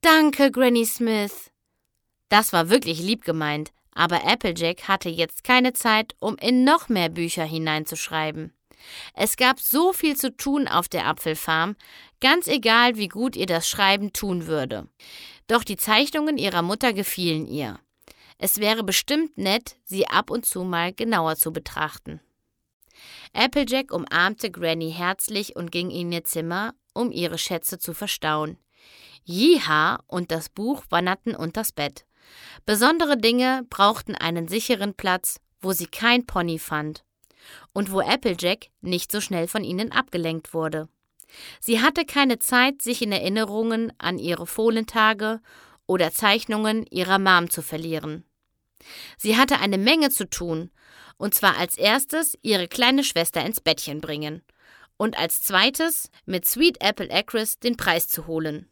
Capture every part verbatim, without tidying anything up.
Danke, Granny Smith. Das war wirklich lieb gemeint, aber Applejack hatte jetzt keine Zeit, um in noch mehr Bücher hineinzuschreiben. Es gab so viel zu tun auf der Apfelfarm, ganz egal, wie gut ihr das Schreiben tun würde. Doch die Zeichnungen ihrer Mutter gefielen ihr. Es wäre bestimmt nett, sie ab und zu mal genauer zu betrachten. Applejack umarmte Granny herzlich und ging in ihr Zimmer, um ihre Schätze zu verstauen. Yeehaw und das Buch wanderten unters Bett. Besondere Dinge brauchten einen sicheren Platz, wo sie kein Pony fand und wo Applejack nicht so schnell von ihnen abgelenkt wurde. Sie hatte keine Zeit, sich in Erinnerungen an ihre Fohlentage oder Zeichnungen ihrer Mom zu verlieren. Sie hatte eine Menge zu tun, und zwar als erstes ihre kleine Schwester ins Bettchen bringen und als zweites mit Sweet Apple Acres den Preis zu holen.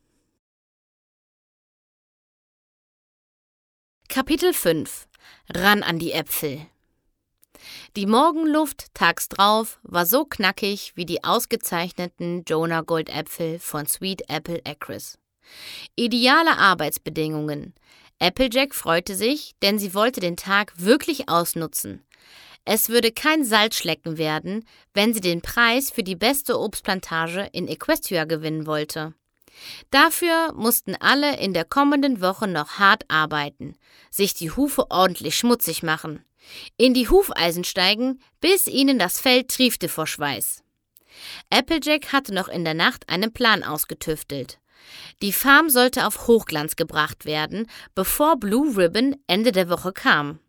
Kapitel fünf. Ran an die Äpfel. Die Morgenluft tags drauf war so knackig wie die ausgezeichneten Jonah Goldäpfel von Sweet Apple Acres. Ideale Arbeitsbedingungen. Applejack freute sich, denn sie wollte den Tag wirklich ausnutzen. Es würde kein Salzschlecken werden, wenn sie den Preis für die beste Obstplantage in Equestria gewinnen wollte. Dafür mussten alle in der kommenden Woche noch hart arbeiten, sich die Hufe ordentlich schmutzig machen, in die Hufeisen steigen, bis ihnen das Fell triefte vor Schweiß. Applejack hatte noch in der Nacht einen Plan ausgetüftelt. Die Farm sollte auf Hochglanz gebracht werden, bevor Blue Ribbon Ende der Woche kam.